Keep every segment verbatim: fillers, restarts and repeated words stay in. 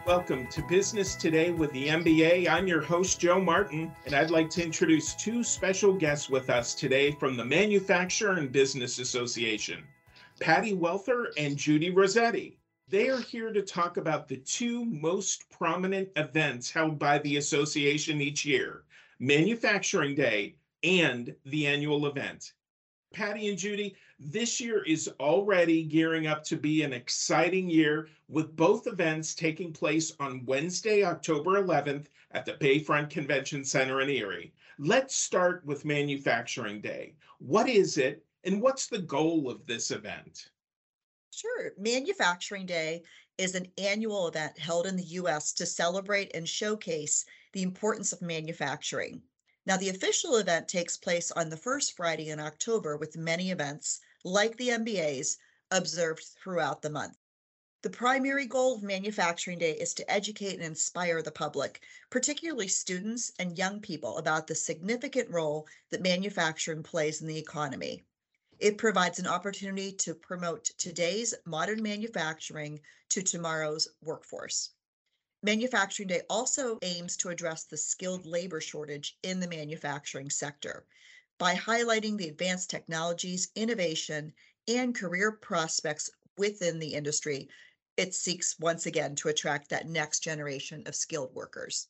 Welcome to Business Today with the M B A. I'm your host, Joe Martin, and I'd like to introduce two special guests with us today from the Manufacturer and Business Association, Patty Welther and Judy Rossetti. They are here to talk about the two most prominent events held by the association each year, Manufacturing Day and the annual event. Patty and Judy, this year is already gearing up to be an exciting year with both events taking place on Wednesday, October eleventh at the Bayfront Convention Center in Erie. Let's start with Manufacturing Day. What is it and what's the goal of this event? Sure. Manufacturing Day is an annual event held in the U S to celebrate and showcase the importance of manufacturing. Now, the official event takes place on the first Friday in October with many events, like the M B A's, observed throughout the month. The primary goal of Manufacturing Day is to educate and inspire the public, particularly students and young people, about the significant role that manufacturing plays in the economy. It provides an opportunity to promote today's modern manufacturing to tomorrow's workforce. Manufacturing Day also aims to address the skilled labor shortage in the manufacturing sector by highlighting the advanced technologies, innovation, and career prospects within the industry. It seeks once again to attract that next generation of skilled workers.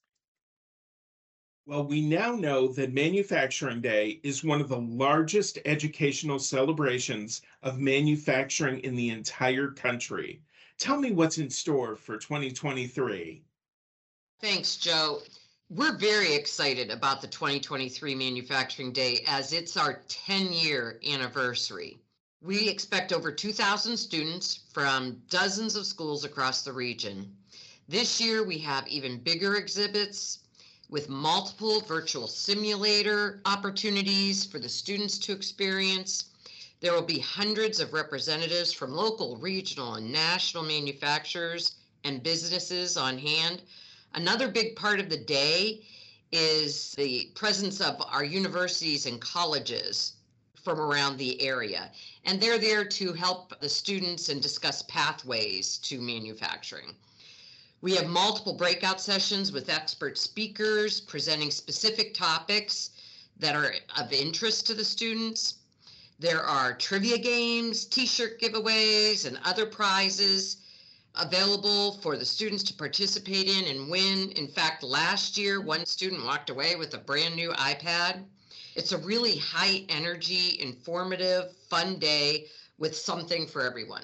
Well, we now know that Manufacturing Day is one of the largest educational celebrations of manufacturing in the entire country. Tell me what's in store for twenty twenty-three. Thanks, Joe. We're very excited about the twenty twenty-three Manufacturing Day as it's our ten-year anniversary. We expect over two thousand students from dozens of schools across the region. This year, we have even bigger exhibits with multiple virtual simulator opportunities for the students to experience. There will be hundreds of representatives from local, regional, and national manufacturers and businesses on hand. Another big part of the day is the presence of our universities and colleges from around the area. And they're there to help the students and discuss pathways to manufacturing. We have multiple breakout sessions with expert speakers presenting specific topics that are of interest to the students. There are trivia games, t-shirt giveaways, and other prizes available for the students to participate in and win. In fact, last year, one student walked away with a brand new iPad. It's a really high energy, informative, fun day with something for everyone.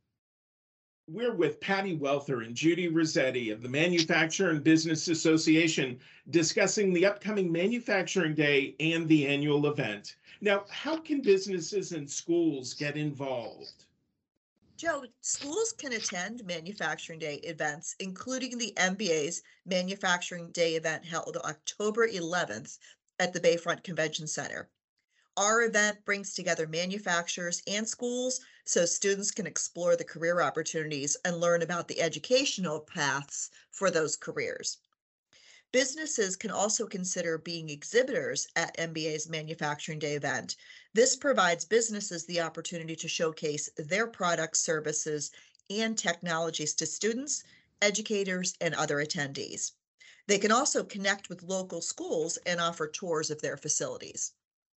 We're with Patty Welther and Judy Rossetti of the Manufacturer and Business Association discussing the upcoming Manufacturing Day and the annual event. Now, how can businesses and schools get involved? Joe, schools can attend Manufacturing Day events, including the M B A's Manufacturing Day event held October eleventh at the Bayfront Convention Center. Our event brings together manufacturers and schools so students can explore the career opportunities and learn about the educational paths for those careers. Businesses can also consider being exhibitors at M B A's Manufacturing Day event. This provides businesses the opportunity to showcase their products, services, and technologies to students, educators, and other attendees. They can also connect with local schools and offer tours of their facilities.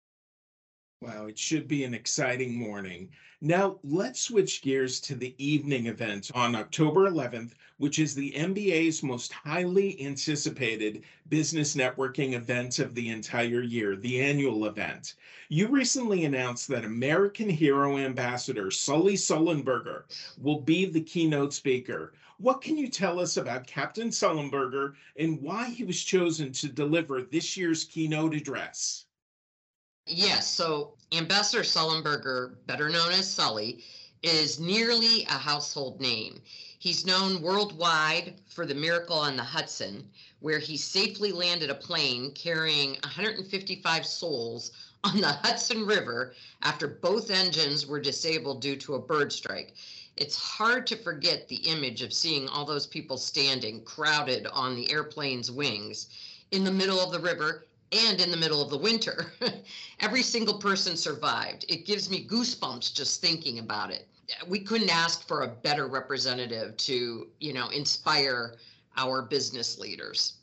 Wow, it should be an exciting morning. Now, let's switch gears to the evening event on October eleventh, which is the M B A's most highly anticipated business networking event of the entire year, the annual event. You recently announced that American Hero Ambassador Sully Sullenberger will be the keynote speaker. What can you tell us about Captain Sullenberger and why he was chosen to deliver this year's keynote address? Yes, so Ambassador Sullenberger, better known as Sully, is nearly a household name. He's known worldwide for the miracle on the Hudson, where he safely landed a plane carrying one hundred fifty-five souls on the Hudson River after both engines were disabled due to a bird strike. It's hard to forget the image of seeing all those people standing crowded on the airplane's wings in the middle of the river and in the middle of the winter. Every single person survived. It gives me goosebumps just thinking about it. We couldn't ask for a better representative to, you know, inspire our business leaders.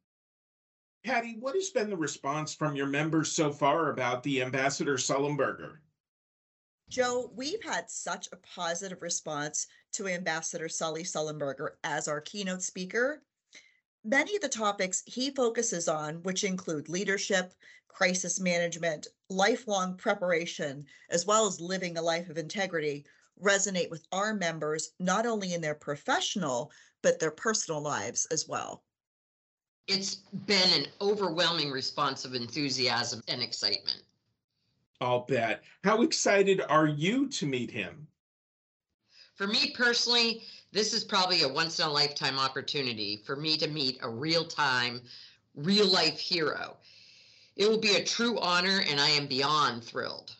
Patty, what has been the response from your members so far about the Ambassador Sullenberger? Joe, we've had such a positive response to Ambassador Sully Sullenberger as our keynote speaker. Many of the topics he focuses on, which include leadership, crisis management, lifelong preparation, as well as living a life of integrity, resonate with our members, not only in their professional, but their personal lives as well. It's been an overwhelming response of enthusiasm and excitement. I'll bet. How excited are you to meet him? For me personally, this is probably a once in a lifetime opportunity for me to meet a real-time, real-life hero. It will be a true honor, and I am beyond thrilled.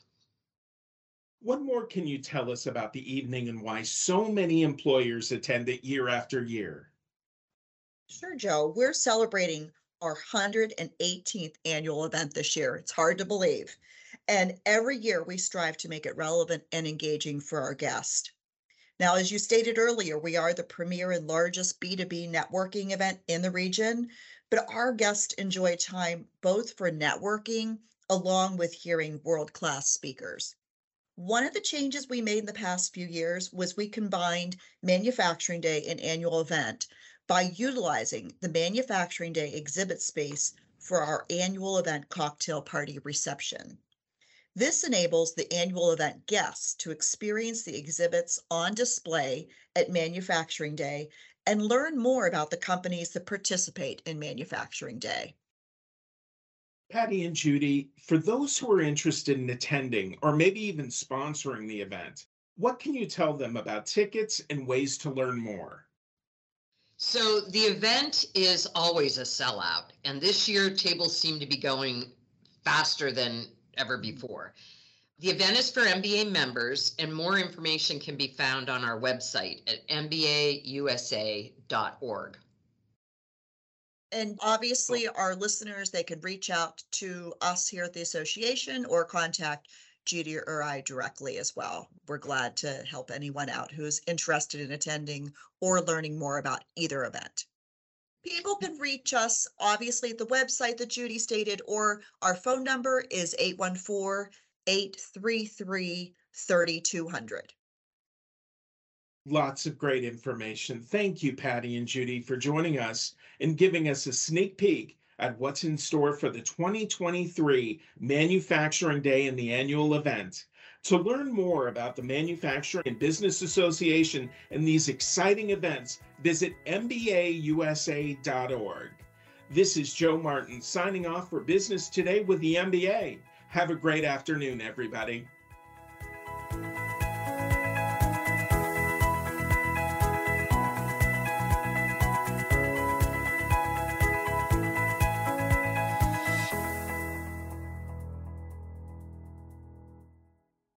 What more can you tell us about the evening and why so many employers attend it year after year? Sure, Joe. We're celebrating our one hundred eighteenth annual event this year. It's hard to believe. And every year we strive to make it relevant and engaging for our guests. Now, as you stated earlier, we are the premier and largest B two B networking event in the region, but our guests enjoy time both for networking along with hearing world-class speakers. One of the changes we made in the past few years was we combined Manufacturing Day and annual event by utilizing the Manufacturing Day exhibit space for our annual event cocktail party reception. This enables the annual event guests to experience the exhibits on display at Manufacturing Day and learn more about the companies that participate in Manufacturing Day. Patty and Judy, for those who are interested in attending or maybe even sponsoring the event, what can you tell them about tickets and ways to learn more? So the event is always a sellout, and this year tables seem to be going faster than ever before. The event is for M B A members, and more information can be found on our website at m b a u s a dot org. And obviously, our listeners, they can reach out to us here at the association or contact Judy or I directly as well. We're glad to help anyone out who's interested in attending or learning more about either event. People can reach us obviously at the website that Judy stated, or our phone number is eight one four, eight three three, three two zero zero. Lots of great information. Thank you, Patty and Judy, for joining us and giving us a sneak peek at what's in store for the twenty twenty-three Manufacturing Day and the annual event. To learn more about the Manufacturing and Business Association and these exciting events, visit m b a u s a dot org. This is Joe Martin signing off for Business Today with the M B A. Have a great afternoon, everybody.